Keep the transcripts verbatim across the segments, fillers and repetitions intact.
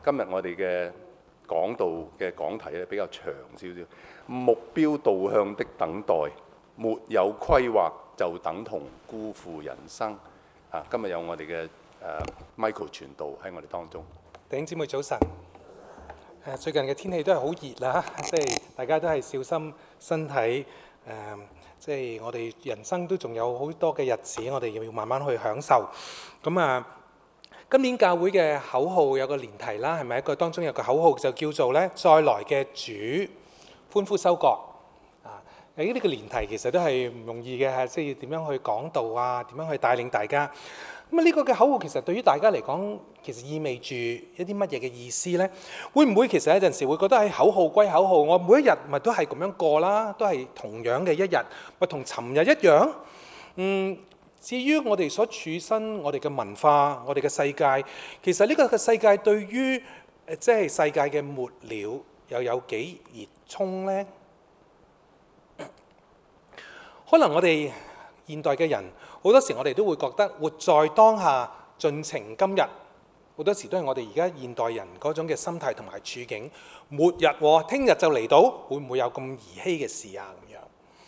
今日我哋嘅講道嘅講題咧比較長少少，目標導向的等待，沒有規劃就等同辜負人生。啊，今日有我哋嘅誒 Michael 傳道喺我哋當中。 弟兄姊妹早晨。誒，最近嘅天氣都係好熱啦，即係大家都係小心身體。誒，即係我哋人生都仲有好多嘅日子，我哋要慢慢去享受。咁啊，今年教會嘅口號有個年題啦，係咪？一個當中有個口號就叫做咧，再來嘅主歡呼收割。啊，誒呢個年題其實都係唔容易嘅，即係點樣去講道啊，點樣去帶領大家。咁啊，呢個嘅口號其實對於大家嚟講，其實意味住一啲乜嘢嘅意思呢？會唔會其實有陣時會覺得喺口號歸口號，我每一日咪都係咁樣過啦，都係同樣嘅一日，咪同尋日一樣？嗯，至於我哋所處身，我哋嘅文化，我哋嘅世界，其實呢個嘅世界對於誒即係世界嘅末了又有幾熱衷呢？可能我哋現代嘅人好多時，我哋都會覺得活在當下，盡情今日。好多時都係我哋而家現代人嗰種嘅心態同埋處境。末日喎，聽日就嚟到，會唔會有咁兒戲嘅事啊？咁樣。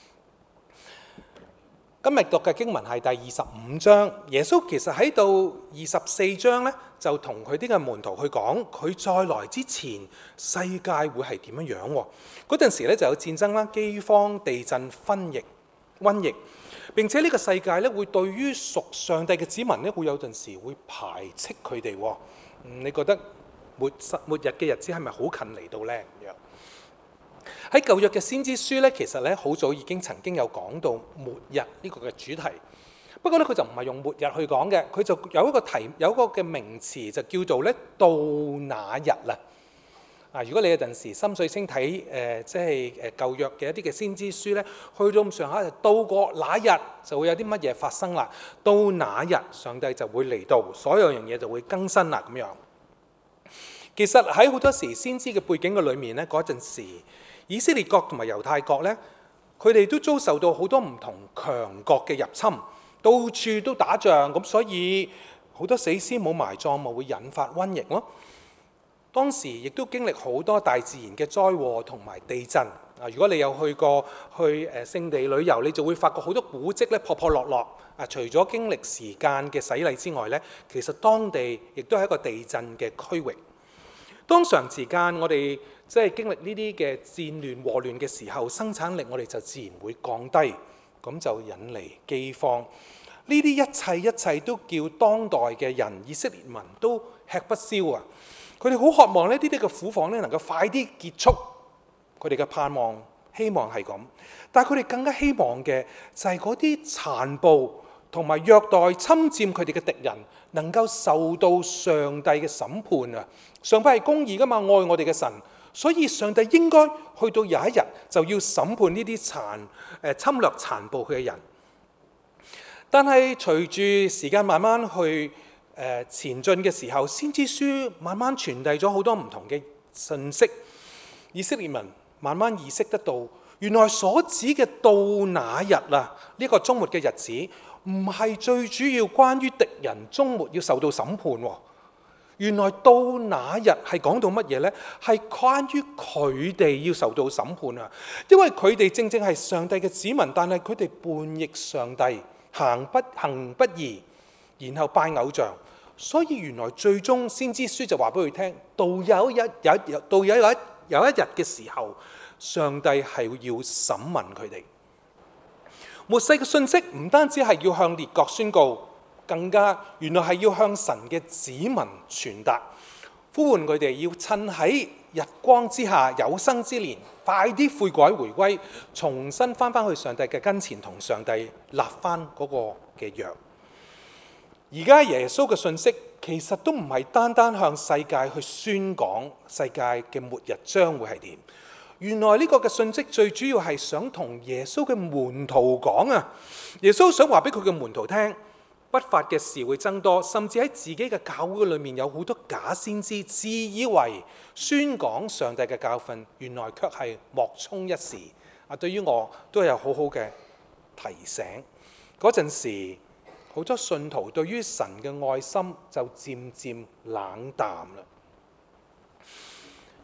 今日讀嘅經文係第二十五章，耶穌其實喺度二十四章呢，就同佢啲嘅門徒去講，佢再來之前世界會係點樣樣喎？嗰陣時咧就有戰爭啦、饑荒、地震、瘟疫、瘟疫。並且呢個世界咧，會對於屬上帝嘅子民咧，會有陣時會排斥佢哋。嗯，你覺得末末日嘅日子係咪好近嚟到呢？咁樣喺舊約嘅先知書咧，其實咧好早已經曾經有講到末日呢個嘅主題。不過咧，佢就唔係用末日去講嘅，佢就有一個題，有一個嘅名詞就叫做咧到那日啦。啊！如果你有陣時心水清睇誒，即係誒舊約嘅一啲嘅先知書咧，去到咁上下就到過那日就會有啲乜嘢發生啦。到那日上帝就會嚟到，所有樣嘢就會更新啦咁樣。其實喺好多時先知嘅背景嘅裏面咧，嗰陣時以色列國同埋猶太國咧，佢哋都遭受到好多唔同強國嘅入侵，到處都打仗，咁所以好多死屍冇埋葬，咪會引發瘟疫咯。當時亦都經歷好多大自然嘅災禍同埋地震啊！如果你有去過去誒聖地旅遊，你就會發覺好多古蹟咧破破落落啊！除咗經歷時間嘅洗禮之外咧，其實當地亦都係一個地震嘅區域。當長時間我哋即係經歷呢啲嘅戰亂禍亂嘅時候，生產力我哋就自然會降低，咁就引嚟饑荒。呢啲一切一切都叫當代嘅人以色列民都吃不消啊！佢哋好渴望呢啲啲嘅苦況咧能夠快啲結束，佢哋嘅盼望希望係咁，但係佢哋更加希望嘅就係嗰啲殘暴同埋虐待侵佔佢哋嘅敵人能夠受到上帝嘅審判啊！上帝係公義噶嘛，愛我哋嘅神，所以上帝應該去到有一日就要審判呢啲殘誒侵略殘暴佢嘅人。但係隨住時間慢慢去誒前進嘅時候，先知書慢慢傳遞咗好多唔同嘅信息，以色列民慢慢意識得到，原來所指嘅到那日啊，呢個終末嘅日子，唔係最主要關於敵人終末要受到審判喎。原來到那日係講到乜嘢呢？係關於佢哋要受到審判啊！因為佢哋正正係上帝嘅子民，但係佢哋叛逆上帝，行不行不義，然後拜偶像。所以原來最終先知書就話俾佢聽，到有一日有到有一有一日嘅時候，上帝係要審問佢哋。末世嘅信息唔單止係要向列國宣告，更加原來係要向神嘅子民傳達，呼喚佢哋要趁喺日光之下有生之年，快啲悔改回歸，重新翻返去上帝嘅跟前，同上帝立翻嗰個嘅約。而家耶穌嘅信息其實都唔係單單向世界去宣講世界嘅末日將會係點。原來呢個嘅信息最主要係想同耶穌嘅門徒講啊！耶穌想話俾佢嘅門徒聽，不法嘅事會增多，甚至喺自己嘅教會裏面有好多假先知，自以為宣講上帝嘅教訓，原來卻係莫衷一是。啊，對於我都有好好嘅提醒。嗰陣時，好多信徒對於神嘅愛心就漸漸冷淡啦。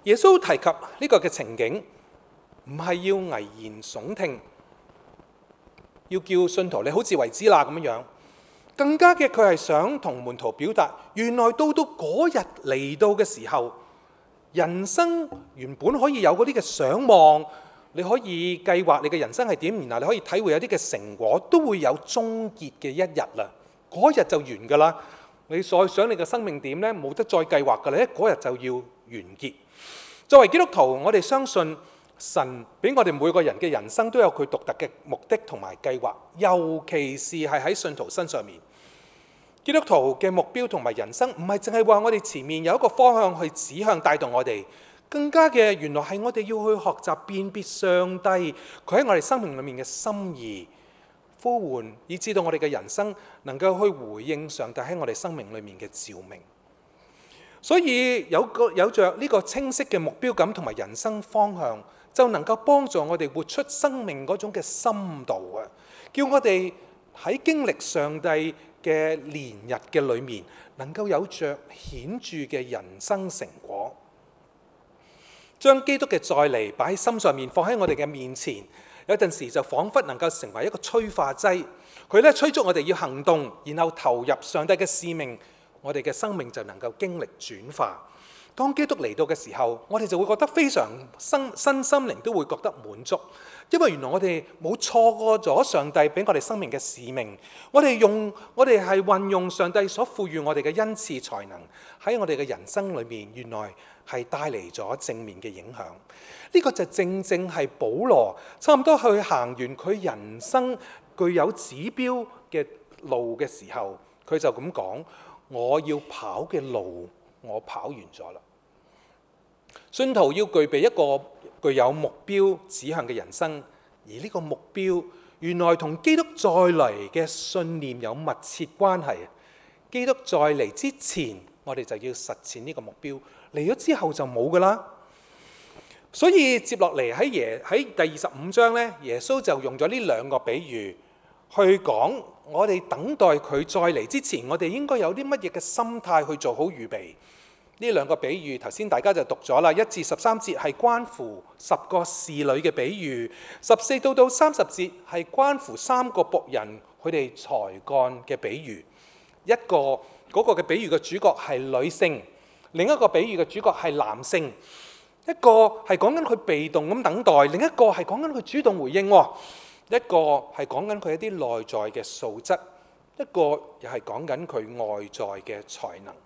耶穌提及呢個嘅情景，唔係要危言聳聽，要叫信徒你好自為之啦咁樣。更加嘅佢係想同門徒表達，原來到到嗰日嚟到嘅時候，人生原本可以有嗰啲嘅想望，你可以計劃你嘅人生係點，然後你可以體會有啲嘅成果，都會有終結嘅一日啦。嗰日就完㗎啦。你再想你嘅生命點呢？冇得再計劃㗎啦，嗰日就要完結。作為基督徒，我哋相信神俾我哋每個人嘅人生都有佢獨特嘅目的同埋計劃，尤其是係喺信徒身上面。基督徒嘅目標同埋人生唔係淨係話我哋前面有一個方向去指向帶動我哋，更加嘅原來係我哋要去學習辨別上帝佢喺我哋生命裏面嘅心意呼喚，以至到我哋嘅人生能夠去回應上帝喺我哋生命裏面嘅召命。所以有個有着呢個清晰嘅目標感同埋人生方向，就能夠幫助我哋活出生命嗰種嘅深度啊！叫我哋喺經歷上帝嘅年日嘅裏面，能夠有着顯著嘅人生成果。將基督嘅再嚟擺喺心上面，放喺我哋嘅面前，有陣時就彷彿能夠成為一個催化劑，佢咧催促我哋要行動，然後投入上帝嘅使命。我哋嘅生命就能夠經歷轉化。當基督嚟到嘅時候，我哋就會覺得非常身身心靈都會覺得滿足，因為原來我哋冇錯過咗上帝俾我哋生命嘅使命。我哋用我哋係運用上帝所賦予我哋嘅恩賜才能喺我哋嘅人生裏面，原來係帶嚟咗正面嘅影響。呢、這個就正正係保羅差唔多去行完佢人生具有指標嘅路嘅時候，佢就咁講。我要跑嘅路，我跑完咗啦。信徒要具備一個具有目標指向嘅人生，而呢個目標原來同基督再嚟嘅信念有密切關係。基督再嚟之前，我哋就要實踐呢個目標；嚟咗之後就冇噶啦。所以接落嚟喺耶喺第二十五章咧，耶穌就用咗呢兩個比喻去講。我哋等待佢再嚟之前，我哋應該有啲乜嘢嘅心態去做好預備？呢兩個比喻頭先大家就讀咗啦，一至十三節係關乎十個侍女嘅比喻，十四到到三十節係關乎三個僕人佢哋才幹嘅比喻。一個嗰個嘅比喻嘅主角係女性，另一個比喻嘅主角係男性。一個係講緊佢被動咁等待，另一個係講緊佢主動回應。一個係講緊佢一啲內在嘅素質，一個又係講緊佢外在嘅才能。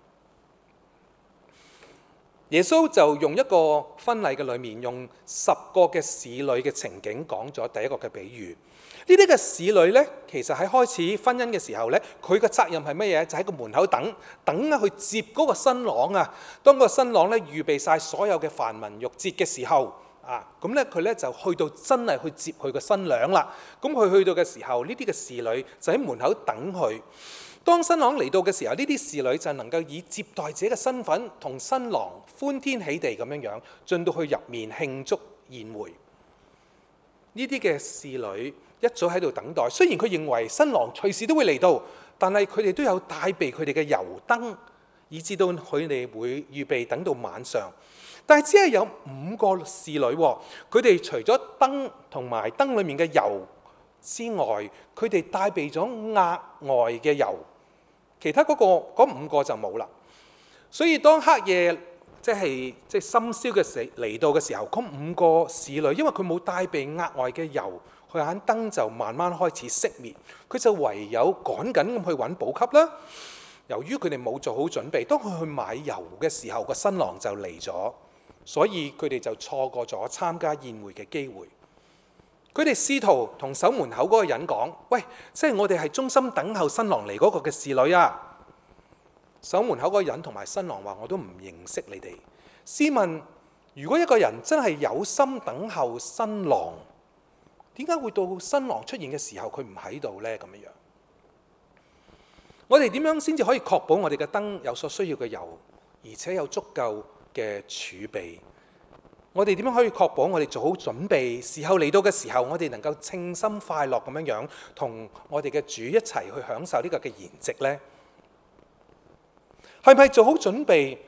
耶穌就用一個婚禮嘅裏面，用十個嘅侍女嘅情景講咗第一個嘅比喻。呢啲嘅侍女呢，其實喺開始婚姻嘅時候呢，佢嘅責任係乜嘢？就喺個門口等，等啊去接嗰個新郎啊。當個新郎呢預備晒所有嘅繁文縟節嘅時候。啊，咁咧佢咧就去到真係去接佢個新娘啦。咁佢去到嘅時候，呢啲嘅侍女就喺門口等佢。當新郎嚟到嘅時候，呢啲侍女就能夠以接待者嘅身份同新郎歡天喜地咁樣樣進到去入面慶祝宴會。呢啲嘅侍女一早喺度等待，雖然佢認為新郎隨時都會嚟到，但係佢哋都有帶備佢哋嘅油燈，以至到佢哋會預備等到晚上。但係只係有五個侍女，佢哋除咗燈同埋燈裡面嘅油之外，佢哋帶備咗額外嘅油，其他嗰、嗰個嗰五個就冇啦。所以當黑夜即係即係深宵嘅時嚟到嘅時候，嗰五個侍女因為佢冇帶備額外嘅油，佢眼燈就慢慢開始熄滅，佢就唯有趕緊咁去揾補給啦。由於佢哋冇做好準備，當佢去買油嘅時候，個新郎就嚟咗。所以佢哋就錯過咗參加宴會嘅機會。佢哋試圖同守門口嗰個人講：喂，即係我哋係忠心等候新郎嚟嗰個嘅侍女啊！守門口嗰個人同埋新郎話：我都唔認識你哋。試問，如果一個人真係有心等候新郎，點解會到新郎出現嘅時候佢唔喺度呢？咁樣樣，我哋點樣先至可以確保我哋嘅燈有所需要嘅油，而且有足夠嘅儲備？我哋點樣可以確保我哋做好準備，時候嚟到嘅時候，我哋能夠稱心快樂咁樣樣，同我哋嘅主一齊去享受呢個嘅筵席呢？係咪做好準備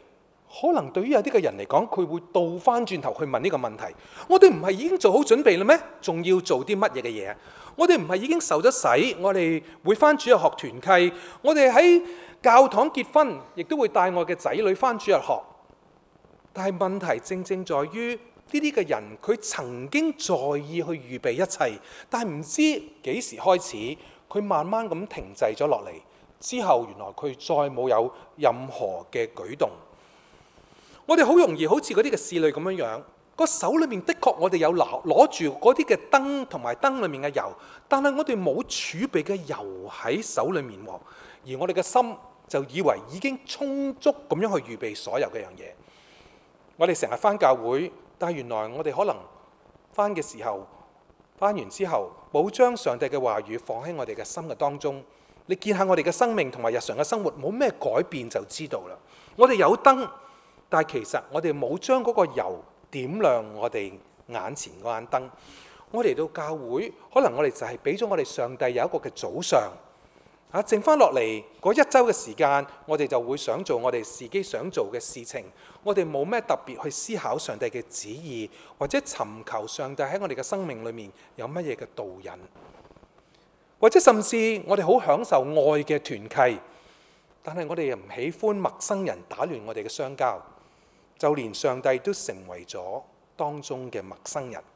可能對於有啲嘅人嚟講，佢會倒翻轉頭去問呢個問題：我哋唔係已經做好準備啦咩？仲要做啲乜嘢嘅嘢？我哋唔係已經受咗洗，我哋會翻主日學團契，我哋喺教堂結婚，亦都會帶我嘅仔女翻主日學。但係問題正正在於呢啲嘅人，佢曾經在意去預備一切，但係唔知幾時開始，佢慢慢咁停滯咗落嚟。之後原來佢再冇有任何嘅舉動。我哋好容易好似嗰啲嘅侍女咁樣樣，個手裏面的確我哋有攞攞住嗰啲嘅燈同埋燈裏面嘅油，但係我哋冇儲備嘅油喺手裏面喎，而我哋嘅心就以為已經充足咁樣去預備所有嘅樣嘢。我哋成日返教會，但係原來我哋可能返嘅時候，返完之後冇將上帝嘅話語放喺我哋嘅心嘅當中。你見下我哋嘅生命同埋日常嘅生活冇咩改變就知道啦。我哋有燈，但係其實我哋冇將嗰個油點亮我哋眼前嗰盞燈。我嚟到教會，可能我哋就係俾咗我哋上帝有一個嘅早上，啊，剩翻落嚟嗰一週嘅時間，我哋就會想做我哋自己想做嘅事情。我哋冇咩特別去思考上帝嘅旨意，或者尋求上帝喺我哋嘅生命裏面有乜嘢嘅導引。或者甚至我哋好享受愛嘅團契，但係我哋又唔喜歡陌生人打亂我哋嘅相交，就連上帝都成為咗當中嘅陌生人。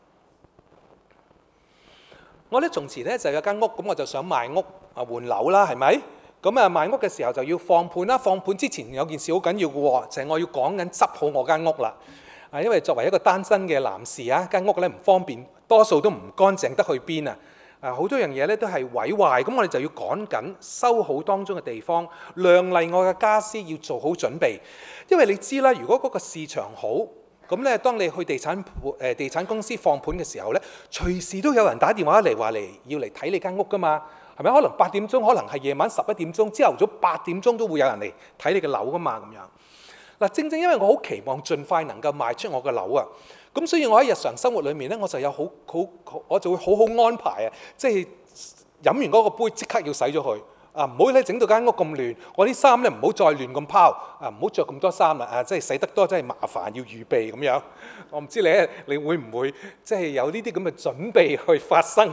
我咧從前咧就有間屋，咁我就想賣屋啊，換樓啦，係咪？咁啊賣屋嘅時候就要放盤啦，放盤之前有件事好緊要嘅喎，就係我要講緊執好我間屋啦。啊，因為作為一個單身嘅男士啊，間屋咧唔方便，多數都唔乾淨得去邊啊！啊，好多樣嘢咧都係毀壞，咁我哋就要趕緊修好當中嘅地方，亮麗我嘅家私要做好準備。因為你知啦，如果嗰個市場好，咁咧當你去地產誒地產公司放盤嘅時候咧，隨時都有人打電話嚟話嚟要嚟睇你間屋噶嘛，係咪？可能八點鐘，可能係夜晚十一點鐘，朝頭早八點鐘都會有人嚟睇你嘅樓噶嘛，咁樣。嗱，正正因為我好期望盡快能夠賣出我嘅樓啊。咁所以我喺日常生活裏面咧，我就有好好，我就會好好安排啊！即係飲完嗰個杯，即刻要洗咗佢啊！唔好咧整到間屋咁亂，我啲衫咧唔好再亂咁拋啊！唔好着咁多衫啦啊！即係洗得多真係麻煩，要預備咁樣。我唔知你咧，你會唔會即係有呢啲咁嘅準備去發生？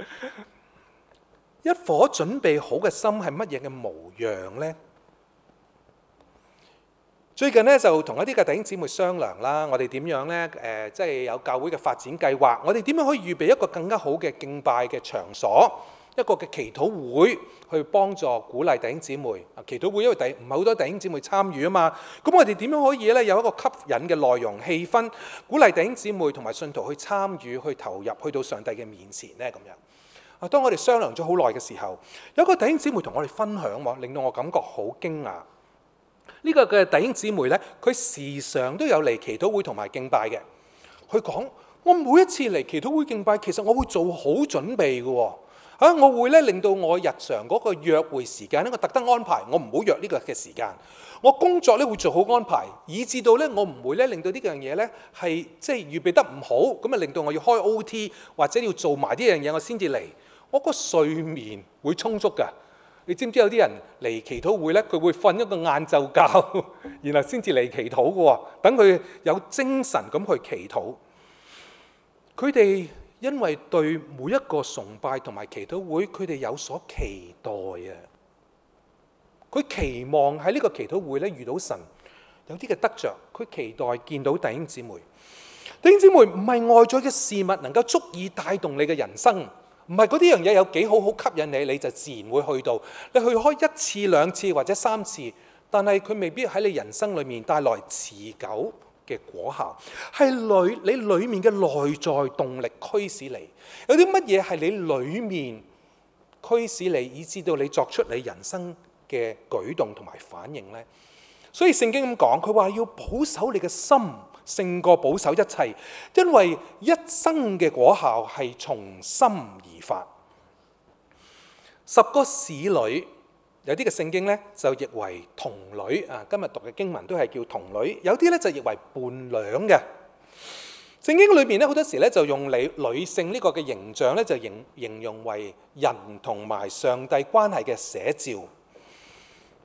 一顆準備好嘅心係乜嘢嘅模樣咧？最近咧就同一啲嘅弟兄姊妹商量啦，我哋點樣咧？誒、呃，即係有教會嘅發展計劃，我哋點樣可以預備一個更加好嘅敬拜嘅場所，一個嘅祈禱會，去幫助鼓勵弟兄姊妹。啊，祈禱會因為第唔係好多弟兄姊妹參與啊嘛，咁我哋點樣可以咧有一個吸引嘅內容氣氛，鼓勵弟兄姊妹同埋信徒去參與、去投入、去到上帝嘅面前咧咁樣。啊，當我哋商量咗好耐嘅時候，有一個弟兄姊妹同我哋分享喎，令到我感覺好驚訝。呢個嘅弟兄姊妹咧，佢時常都有嚟祈禱會同埋敬拜嘅。佢講：我每一次嚟祈禱會敬拜，其實我會做好準備嘅喎。啊，我會咧令到我日常嗰個約會時間咧，我特登安排，我唔好約呢個嘅時間。我工作咧會做好安排，以至到咧我唔會咧令到呢樣嘢咧係即係預備得唔好，咁啊令到我要開 O T 或者要做埋呢樣嘢我先至嚟。我個睡眠會充足㗎。你知唔知有啲人嚟祈禱會咧，佢會瞓一個晏晝覺，然後先至嚟祈禱嘅喎，等佢有精神咁去祈禱。佢哋因為對每一個崇拜同埋祈禱會，佢哋有所期待啊！佢期望喺呢個祈禱會咧遇到神，有啲嘅得着，佢期待見到弟兄姊妹。弟兄姊妹唔係外在嘅事物能夠足以帶動你嘅人生。唔係嗰啲樣嘢有幾好好吸引你，你就自然會去到。你去開一次兩次或者三次，但係佢未必喺你人生裏面帶來持久嘅果效。係裏你裏面嘅內在動力驅使你。有啲乜嘢係你裏面驅使你，以致到你作出你人生嘅舉動同埋反應呢？所以聖經咁講，佢話要保守你嘅心，勝過保守一切，因為一生嘅果效係從心而發。十個使女，有啲嘅聖經咧就譯為童女啊，今日讀嘅經文都係叫童女，有啲咧就譯為伴娘嘅。聖經裏面咧好多時咧就用女女性呢個嘅形象咧就形形容為人同埋上帝關係嘅寫照。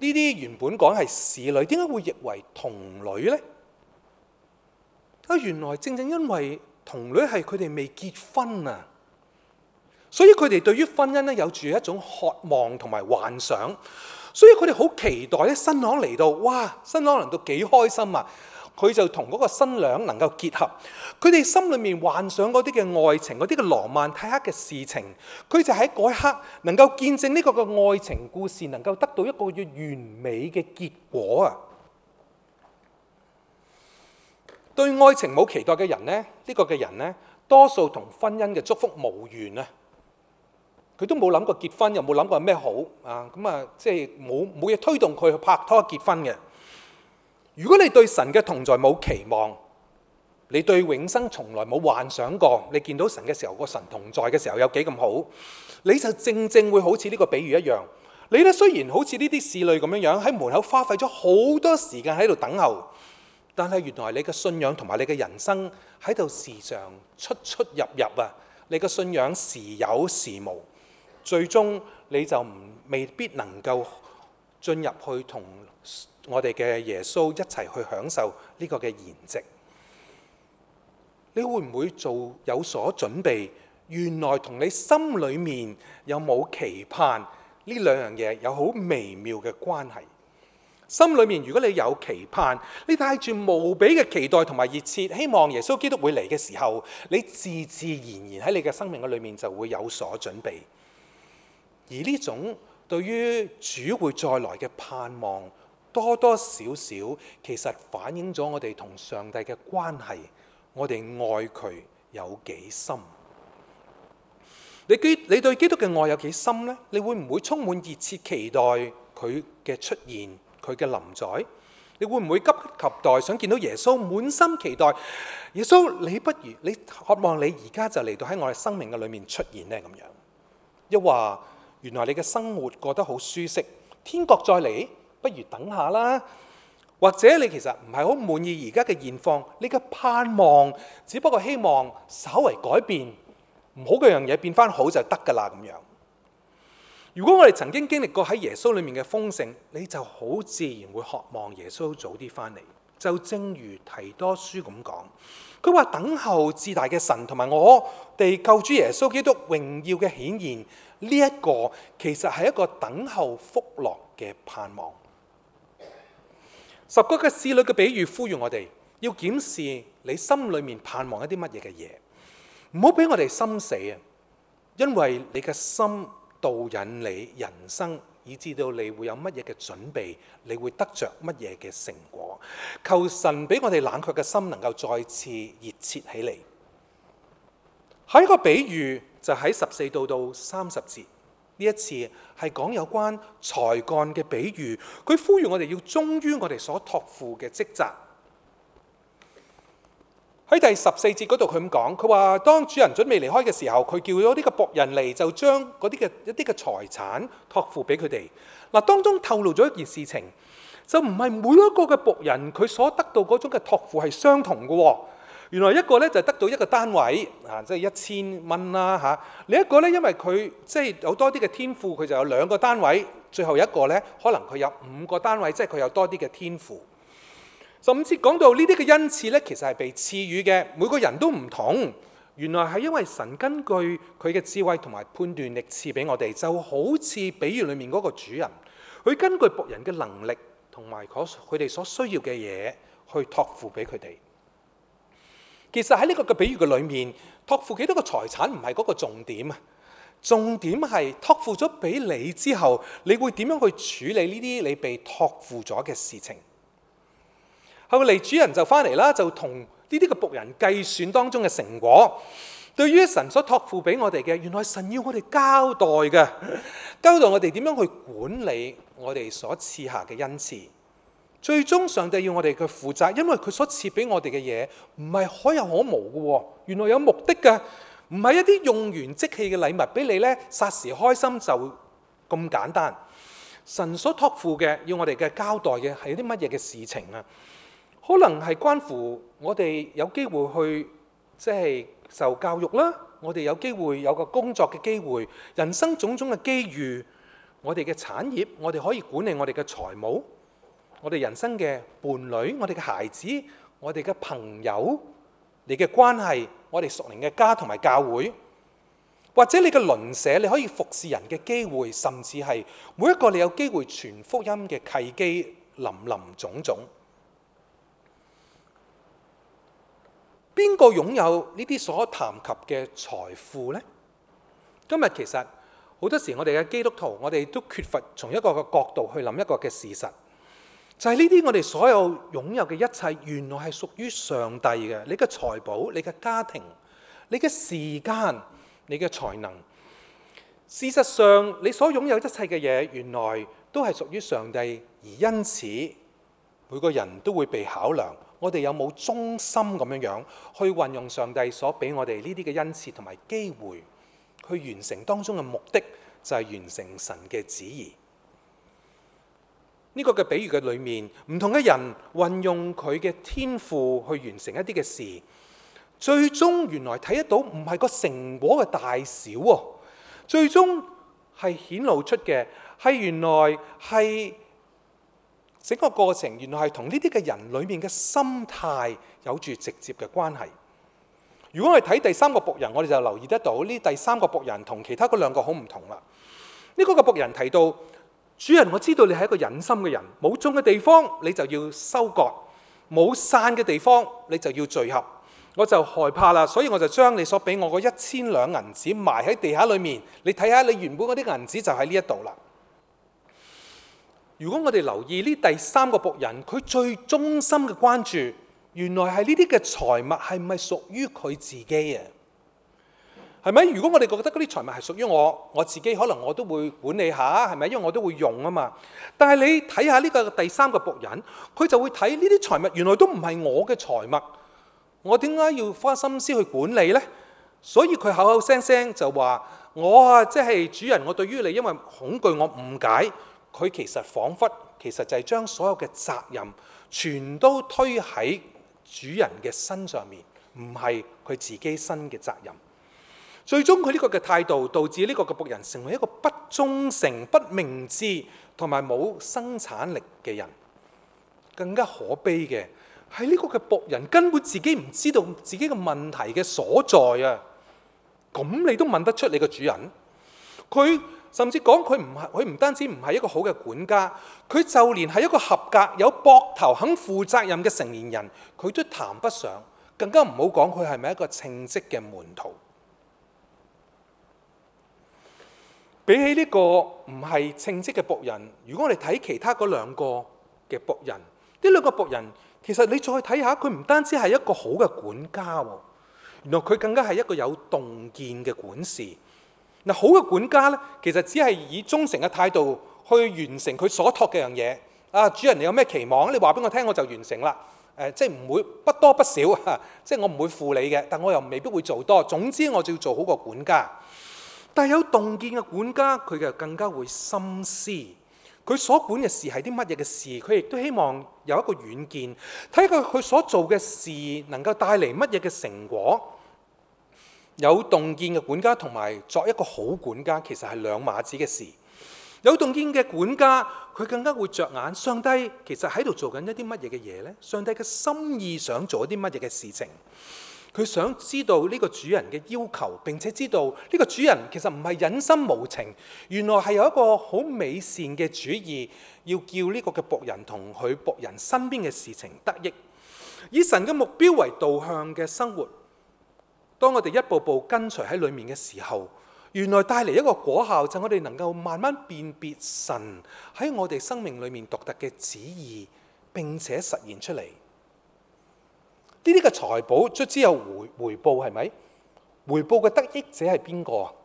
呢啲原本講係使女，點解會譯為童女呢？啊，原來正正因為童女係佢哋未結婚啊，所以佢哋對於婚姻咧有住一種渴望同埋幻想，所以佢哋好期待咧新郎嚟到，哇！新郎嚟到幾開心啊！佢就同嗰個新娘能夠結合，佢哋心裏面幻想嗰啲嘅愛情、嗰啲嘅羅曼蒂克嘅事情，佢就喺嗰一刻能夠見證呢個嘅愛情故事能夠得到一個完美嘅結果啊！對愛情冇期待嘅人呢，呢、呢個嘅人呢，多數同婚姻嘅祝福無緣啊！佢都冇諗過結婚，又冇諗過咩好啊！咁啊，即係冇冇嘢推動佢去拍拖結婚嘅。如果你對神嘅同在冇期望，你對永生從來冇幻想過，你見到神嘅時候，個神同在嘅時候有幾咁好，你就正正會好似呢個比喻一樣。你咧雖然好似呢啲侍女咁樣樣喺門口花費咗好多時間喺度等候，但係原來你嘅信仰同埋你嘅人生喺度時常出出入入啊！你嘅信仰時有時無，最終你就唔未必能夠進入去同我哋嘅耶穌一齊去享受呢個嘅筵席。你會唔會做有所準備？原來同你心裏面有冇期盼呢兩樣嘢有好微妙嘅關係。心裏面如果你有期盼，你帶住無比嘅期待同埋熱切，希望耶穌基督會嚟嘅時候，你自自然然喺你嘅生命嘅裏面就會有所準備。而呢種對於主會再來嘅盼望，多多少少其實反映咗我哋同上帝嘅關係，我哋愛佢有幾深？你基你對基督嘅愛有幾深呢？你會唔會充滿熱切期待佢嘅出現，佢嘅臨在？你會唔會急不及待想見到耶穌，滿心期待耶穌？你不如你渴望你而家就嚟到喺我哋生命嘅裏面出現呢？咁樣，又話原來你嘅生活過得好舒適，天國再嚟，不如等下啦。或者你其實唔係好滿意而家嘅現況，你嘅盼望只不過希望稍為改變，唔好嘅樣嘢變翻好就得㗎啦咁樣。如果我哋曾經經歷過喺耶穌裏面嘅豐盛，你就好自然會渴望耶穌早啲翻嚟。就正如提多書咁講，佢話等候至大嘅神同埋我哋救主耶穌基督榮耀嘅顯現，呢、這、一個其實係一個等候福樂嘅盼望。十個嘅使女嘅比喻呼籲我哋要檢視你心裏面盼望一啲乜嘢嘅嘢，唔好俾我哋心死啊！因為你嘅心導引你人生，以至到你會有乜嘢嘅準備，你會得着乜嘢嘅成果。求神俾我哋冷卻嘅心能夠再次熱切起嚟。下一個比喻就喺十四到到三十節。呢一次係講有關才幹嘅比喻，佢呼籲我哋要忠於我哋所託付嘅職責。喺第十四節嗰度佢咁講，佢話當主人準備離開嘅時候，佢叫咗呢個僕人嚟，就將嗰啲嘅一啲嘅財產託付俾佢哋。嗱，當中透露咗一件事情，就唔係每一個嘅僕人佢所得到嗰種嘅託付係相同嘅。原來一個咧就得到一個單位啊，即係一千蚊啦嚇。另一個咧，因為佢即係有多啲嘅天賦，佢就有兩個單位。最後一個咧，可能佢有五個單位，即係佢有多啲嘅天賦。十五節講到呢啲嘅恩賜咧，其實係被賜予嘅，每個人都唔同。原來係因為神根據佢嘅智慧同埋判斷力賜俾我哋，就好似比喻裡面嗰個主人，佢根據僕人嘅能力同埋佢哋所需要嘅嘢去託付俾佢哋。其實喺呢個嘅比喻嘅裏面，託付幾多個財產唔係嗰個重點啊，重點係託付咗俾你之後，你會點樣去處理呢啲你被託付咗嘅事情？後嚟主人就翻嚟啦，就同呢啲嘅僕人計算當中嘅成果。對於神所託付俾我哋嘅，原來神要我哋交代嘅，交代我哋點樣去管理我哋所賜下嘅恩賜。最終上帝要我哋去負責，因為佢所賜俾我哋嘅嘢唔係可有可無嘅喎，原來有目的嘅，唔係一啲用完即棄嘅禮物俾你咧，霎時開心就咁簡單。神所託付嘅，要我哋嘅交代嘅係啲乜嘢嘅事情啊？可能係關乎我哋有機會去即係受教育啦，我哋有機會有個工作嘅機會，人生種種嘅機遇。 我哋嘅產業，我哋可以管理我哋嘅財務，我哋人生嘅伴侶，我哋嘅孩子，我哋嘅朋友，你嘅關係，我哋屬靈嘅家同埋教會，或者你嘅鄰舍，你可以服侍人嘅機會，甚至係每一個你有機會傳福音嘅契機，林林總總。邊個擁有呢啲所談及嘅財富呢？今日其實好多時我哋嘅基督徒，我哋都缺乏從一個嘅角度去諗一個嘅事實，就係呢啲我哋所有擁有嘅一切，原來係屬於上帝嘅。你嘅財寶、你嘅家庭、你嘅時間、你嘅才能，事實上你所擁有一切嘅嘢，原來都係屬於上帝，而因此每個人都會被考量。我哋有冇忠心咁樣樣去運用上帝所俾我哋呢啲嘅恩賜同埋機會，去完成當中嘅目的，就係完成神嘅旨意。呢個嘅比喻嘅裏面，唔同嘅人運用佢嘅天賦去完成一啲嘅事，最終原來睇得到唔係個成果嘅大小喎，最終係顯露出嘅係原來係整個過程，原來係同呢啲嘅人裏面嘅心態有住直接嘅關係。如果我哋睇第三個僕人，我哋就留意得到呢第三個僕人同其他嗰兩個好唔同啦。呢個嘅僕人提到，主人，我知道你係一個忍心嘅人，冇種嘅地方你就要收割，冇散嘅地方你就要聚合，我就害怕啦，所以我就將你所俾我嗰一千兩銀子埋喺地下裏面，你睇下你原本嗰啲銀子就喺呢一度啦。如果我哋留意呢第三個僕人，佢最忠心嘅關注，原來係呢啲嘅財物係唔係屬於佢自己啊？係咪？如果我哋覺得嗰啲財物係屬於我，我自己可能我都會管理下，係咪？因為我都會用啊嘛。但係你睇下呢個第三個僕人，佢就會睇呢啲財物原來都唔係我嘅財物，我點解要花心思去管理呢？所以佢口口聲聲就話：我啊，即係主人，我對於你因為恐懼我誤解。佢其實彷彿其實就係將所有嘅責任全都推喺主人嘅身上面，唔係佢自己身嘅責任。最終佢呢個嘅態度導致呢個嘅僕人成為一個不忠誠、不明智同埋冇生產力嘅人。更加可悲嘅係呢個嘅僕人根本自己唔知道自己嘅問題嘅所在啊！咁你都問得出你個主人？佢甚至講佢唔係，佢唔單止唔係一個好嘅管家，佢就連係一個合格、有膊頭、肯負責任嘅成年人，佢都談不上，更加唔好講佢係咪一個稱職嘅門徒。比起呢個唔係稱職嘅僕人，如果我哋睇其他嗰兩個嘅僕人，呢兩個僕人其實你再睇下，佢唔單止係一個好嘅管家喎，原來佢更加係一個有洞見嘅管事。嗱，好嘅管家咧，其實只係以忠誠嘅態度去完成佢所託嘅樣嘢。啊，主人你有咩期望？你話俾我聽，我就完成啦。誒、呃，即係唔會不多不少啊，即係我唔會負你嘅，但我又未必會做多。總之我就要做好個管家。但係有洞見嘅管家，佢就更加會深思，佢所管嘅事係啲乜嘢嘅事，佢亦都希望有一個遠見，睇佢佢所做嘅事能夠帶嚟乜嘢嘅成果。有洞見嘅管家同埋作一個好管家，其實係兩碼子嘅事。有洞見嘅管家，佢更加會着眼上帝其實喺度做緊一啲乜嘢嘅嘢呢？上帝嘅心意想做一啲乜嘢嘅事情？佢想知道呢個主人嘅要求，並且知道呢個主人其實唔係忍心無情，原來係有一個好美善嘅主意，要叫呢個嘅僕人同佢僕人身邊嘅事情得益，以神嘅目標為導向嘅生活。當我哋一步步跟隨喺裏面嘅時候，原來帶嚟一個果效，就係我哋能夠慢慢辨別神喺我哋生命裏面獨特嘅旨意，並且實現出嚟。呢啲嘅財寶卒之有回回報，係咪？回報嘅得益者係邊個啊？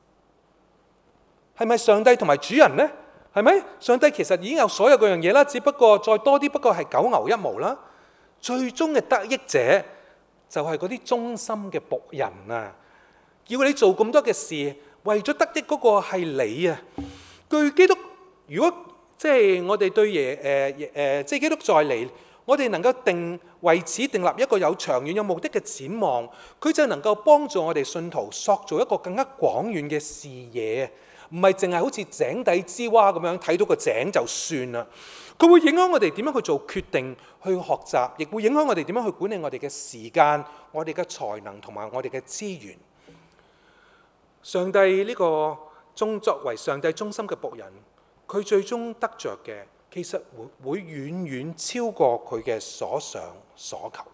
係咪上帝同埋主人呢？係咪？上帝其實已經有所有嗰樣嘢啦，只不過再多啲，不過係九牛一毛啦。最終嘅得益者就係嗰啲忠心嘅僕人啊！叫你做咁多嘅事，為咗得益嗰個係你啊！據基督，如果即係我哋對耶誒誒，即係基督再嚟，我哋能夠定為此訂立一個有長遠有目的嘅展望，佢就能夠幫助我哋信徒塑造一個更加廣遠嘅視野， 唔係淨係好似井底之蛙咁樣睇到個井就算啦。佢會影響我哋點樣去做決定、去學習，亦會影響我哋點樣去管理我哋嘅時間、我哋嘅才能同埋我哋嘅資源。上帝呢個中作為上帝忠心嘅僕人，佢最終得着嘅其實會會遠遠超過佢嘅所想所求。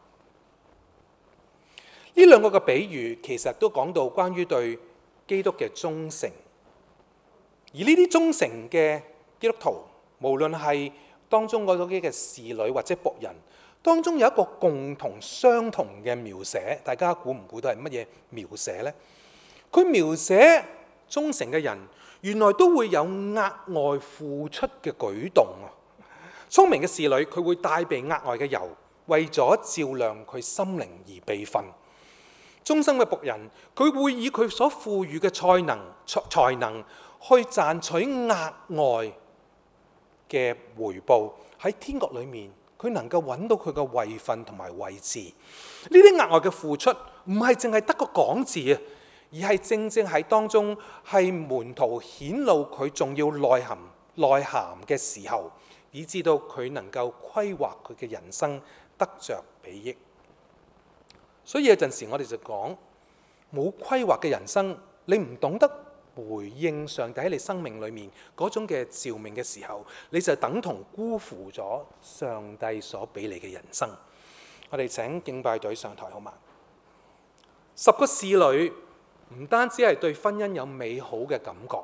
呢兩個嘅比喻其實都講到關於對基督嘅忠誠，而呢啲忠誠嘅基督徒，無論係當中嗰啲嘅侍女或者僕人，當中有一個共同相同嘅描寫，大家估唔估到係乜嘢描寫呢？佢描寫忠誠嘅人，原來都會有額外付出嘅舉動啊！聰明嘅侍女，佢會帶備額外嘅油，為咗照亮佢心靈而備份。忠心嘅僕人，佢會以佢所賦予嘅才能才能去賺取額外嘅回報。喺天國裏面，佢能夠揾到佢嘅位份同埋位置。呢啲額外嘅付出，唔係淨係得個講字啊，而係正正喺當中係門徒顯露佢重要內涵內涵嘅時候，以至到佢能夠規劃佢嘅人生，得着裨益。所以有陣時我哋就講，冇規劃嘅人生，你唔懂得回應上帝喺你生命裏面嗰種嘅召命嘅時候，你就等同辜負咗上帝所俾你嘅人生。我哋請敬拜隊上台好嗎？十個侍女唔單止係對婚姻有美好嘅感覺，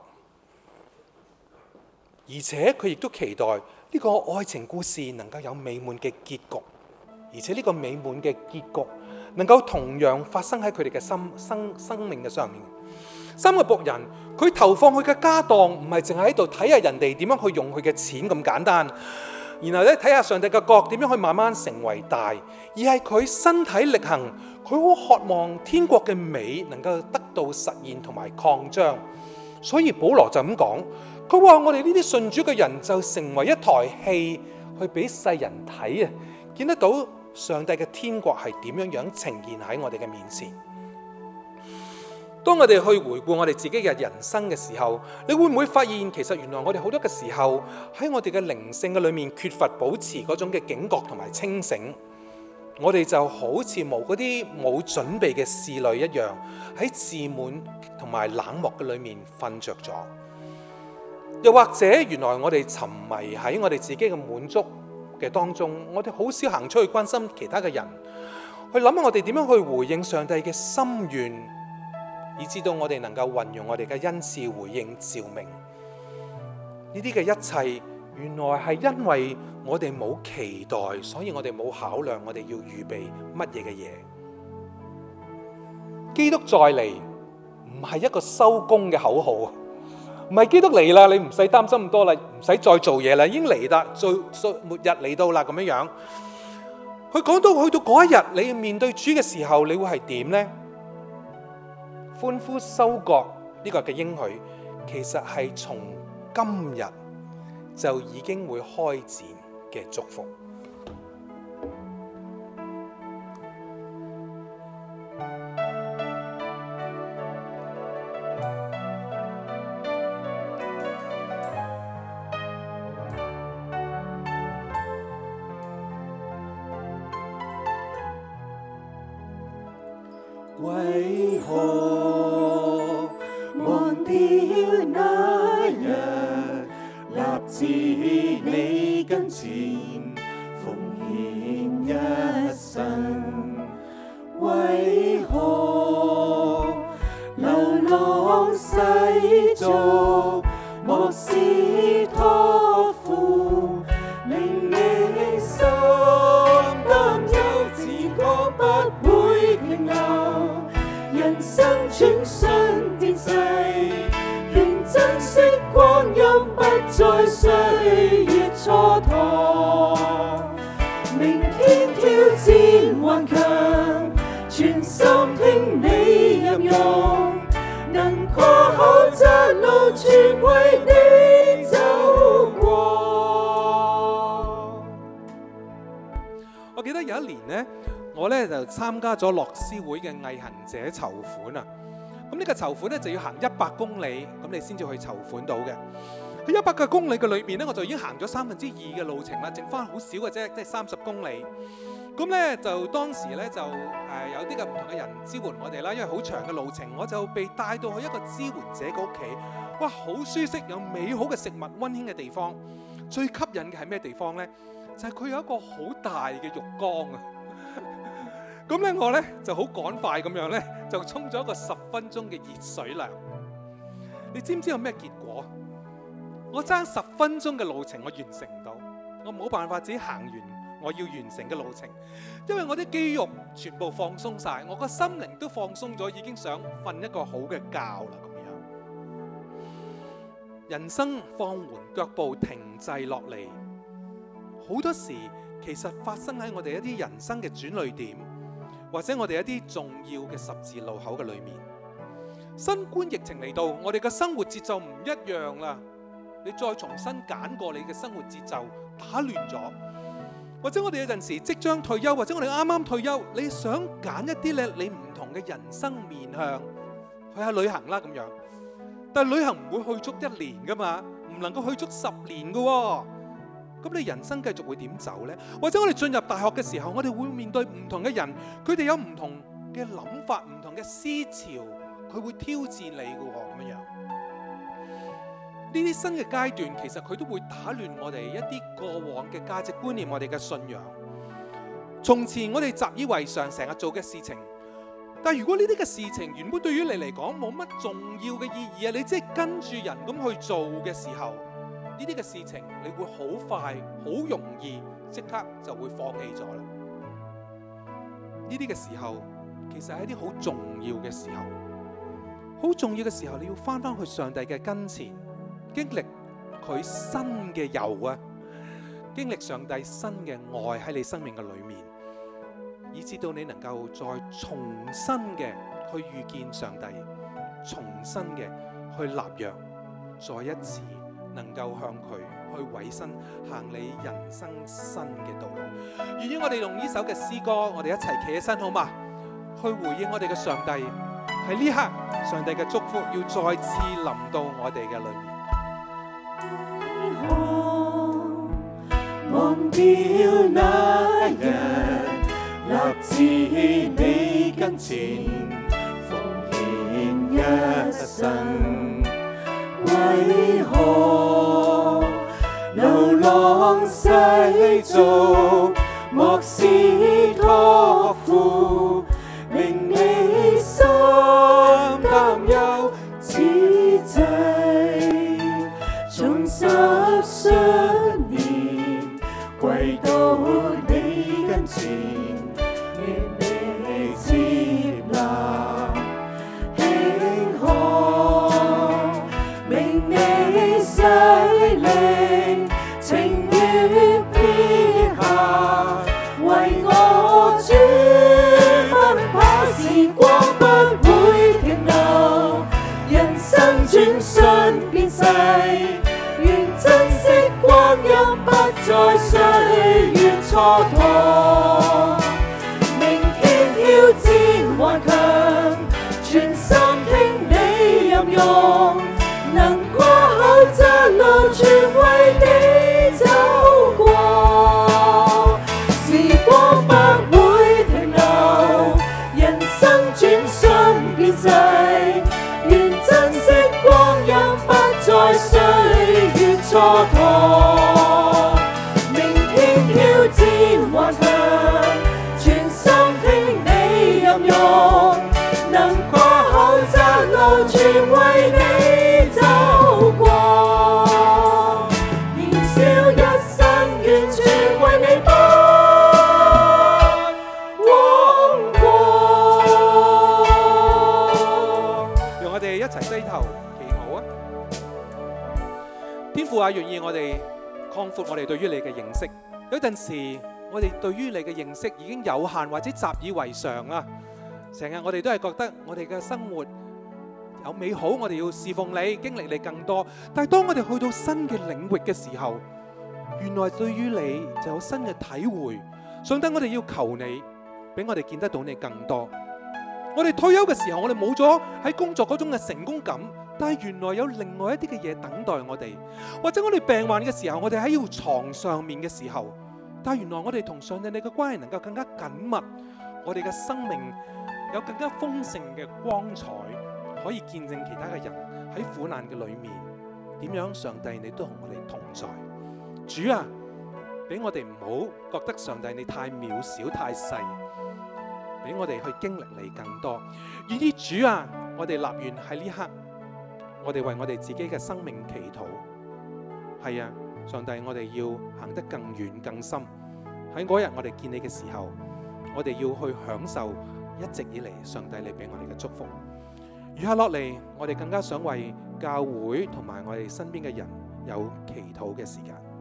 而且佢亦都期待呢個愛情故事能夠有美滿嘅結局，而且呢個美滿嘅結局能夠同樣發生喺佢哋嘅生生生命嘅上面。三個僕人，佢投放佢嘅家當，唔係淨係喺度睇下人哋點樣去用佢嘅錢咁簡單，然後咧睇下上帝嘅國點樣去慢慢成為大，而係佢身體力行，佢好渴望天國嘅美能夠得到實現同埋擴張。所以保羅就咁講，佢話我哋呢啲信主嘅人就成為一台戲，去俾世人睇啊，見得到上帝嘅天國係點樣樣呈現喺我哋嘅面前。當我哋去回顧我哋自己嘅人生嘅時候，你會唔會發現其實原來我哋好多嘅時候喺我哋嘅靈性嘅裏面缺乏保持嗰種嘅警覺同埋清醒，我哋就好似冇嗰啲冇準備嘅侍女一樣，喺自滿同埋冷漠嘅裏面瞓着咗。又或者原來我哋沉迷喺我哋自己嘅滿足嘅當中，我哋好少行出去關心其他嘅人，去諗下我哋點樣去回應上帝嘅心願，以至到我哋能夠運用我哋嘅恩賜回應召命。呢啲嘅一切原來係因為我哋冇期待，所以我哋冇考量我哋要預備乜嘢嘅嘢。基督再嚟唔係一個收工嘅口號，唔係基督嚟啦，你唔使擔心咁多啦，唔使再做嘢啦，已經嚟啦，最末日嚟到啦咁樣樣。佢講到去到嗰一日，你面對主嘅時候，你會係點呢？歡呼收割呢個嘅應許，其實係從今日就已經會開展嘅祝福。 為何忘掉那日立志你跟前奉獻一生？為何流浪世俗，莫視託付，令你心擔憂，自覺不會停留。人生轉瞬變逝，願珍惜光陰，不再歲月蹉跎。明天挑戰頑強，全心聽你任用，能跨口窄路，全為你走過。 我記得有一年呢，我咧就參加咗樂施會嘅毅行者籌款啊！ 咁呢個籌款咧就要行一百公里，咁你先至去籌款到嘅。喺一百個公里嘅裏邊咧，我就已經行咗三分之二嘅路程啦，剩翻好少嘅啫，即係三十公里。咁咧就當時咧就誒、呃、有啲嘅唔同嘅人支援我哋啦，因為好長嘅路程，我就被帶到去一個支援者嘅屋企。哇，好舒適，有美好嘅食物，溫馨嘅地方。最吸引嘅係咩地方咧？就係、是、佢有一個好大嘅浴缸啊！咁咧我咧就好趕快咁樣咧，就沖咗一個十分鐘嘅熱水涼。你知唔知有咩結果？我爭十分鐘嘅路程，我完成唔到，我冇辦法自己行完我要完成嘅路程，因為我啲肌肉全部放鬆晒，我個心靈都放鬆咗，已經想瞓一個好嘅覺啦咁樣。人生放緩腳步，停滯落嚟，好多時其實發生喺我哋一啲人生嘅轉捩點，或者我哋一啲重要嘅十字路口嘅裏面。新冠疫情嚟到，我哋嘅生活節奏唔一樣啦。你再重新揀過你嘅生活節奏，打亂咗，或者我哋有陣時即將退休，或者我哋啱啱退休，你想揀一啲咧你唔同嘅人生面向去下旅行啦咁樣，但係旅行唔會去足一年噶嘛，唔能夠去足十年噶喎，咁你人生繼續會點走呢？或者我哋進入大學嘅時候，我哋會面對唔同嘅人，佢哋有唔同嘅諗法、唔同嘅思潮，佢會挑戰你噶喎咁樣。呢啲新嘅階段，其實佢都會打亂我哋一啲過往嘅價值觀念，我哋嘅信仰。從前我哋習以為常，成日做嘅事情，但係如果呢啲嘅事情原本對於你嚟講冇乜重要嘅意義啊，你只係跟住人咁去做嘅時候，呢啲嘅事情你會好快、好容易即刻就會放棄咗啦。呢啲嘅時候，其實係一啲好重要嘅時候，好重要嘅時候，你要翻翻去上帝嘅跟前。經歷佢新嘅油啊，經歷上帝新嘅愛喺你生命嘅裏面，以至到你能夠再重新嘅去遇見上帝，重新嘅去立約，再一次能夠向佢去委身，行你人生新嘅道路。願意我哋用呢首嘅詩歌，我哋一齊企起身好嗎？去回應我哋嘅上帝，喺呢刻上帝嘅祝福要再次臨到我哋嘅裏面。 忘掉那日立志你跟前，奉獻一生，為何流浪世俗，莫視託付，令你心擔憂此際，重拾信念，跪到你跟前，願你接納，輕看，明你洗禮，情願撇下，為我主奔跑，時光不會停留，人生轉瞬變逝，願珍惜光陰，不再歲月蹉跎。明天挑戰頑強，全心聽你任用，能跨口窄路，全為你走過。時光不會停留，人生轉瞬變逝，願珍惜光陰，不再歲月蹉跎。明天挑戰頑強，全心聽你任用，能跨口窄路，全為你走過。燃燒一生，完全為你不枉過。 讓我哋一齊低頭祈禱啊！天父啊，願意我哋擴闊我哋對於你嘅認識。有陣時我哋對於你嘅認識已經有限或者習以為常啦，成日我哋都係覺得我哋嘅生活有美好，我哋要侍奉你，經歷你更多。但係當我哋去到新嘅領域嘅時候，原來對於你就有新嘅體會。上帝，我哋要求你俾我哋見得到你更多。 我哋退休嘅時候，我哋冇咗喺工作嗰種嘅成功感，但係原來有另外一啲嘅嘢等待我哋。或者我哋病患嘅時候，我哋喺要床上面嘅時候，但係原來我哋同上帝你嘅關係能夠更加緊密，我哋嘅生命有更加豐盛嘅光彩，可以見證其他嘅人喺苦難嘅裏面點樣上帝你都同我哋同在。主啊，俾我哋唔好覺得上帝你太渺小太細，俾我哋去經歷你更多。願意主啊，我哋立願喺呢刻，我哋為我哋自己嘅生命祈禱。係啊，上帝，我哋要行得更遠更深。喺嗰日我哋見你嘅時候，我哋要去享受一直以嚟上帝你俾我哋嘅祝福。餘下落嚟，我哋更加想為教會同埋我哋身邊嘅人有祈禱嘅時間。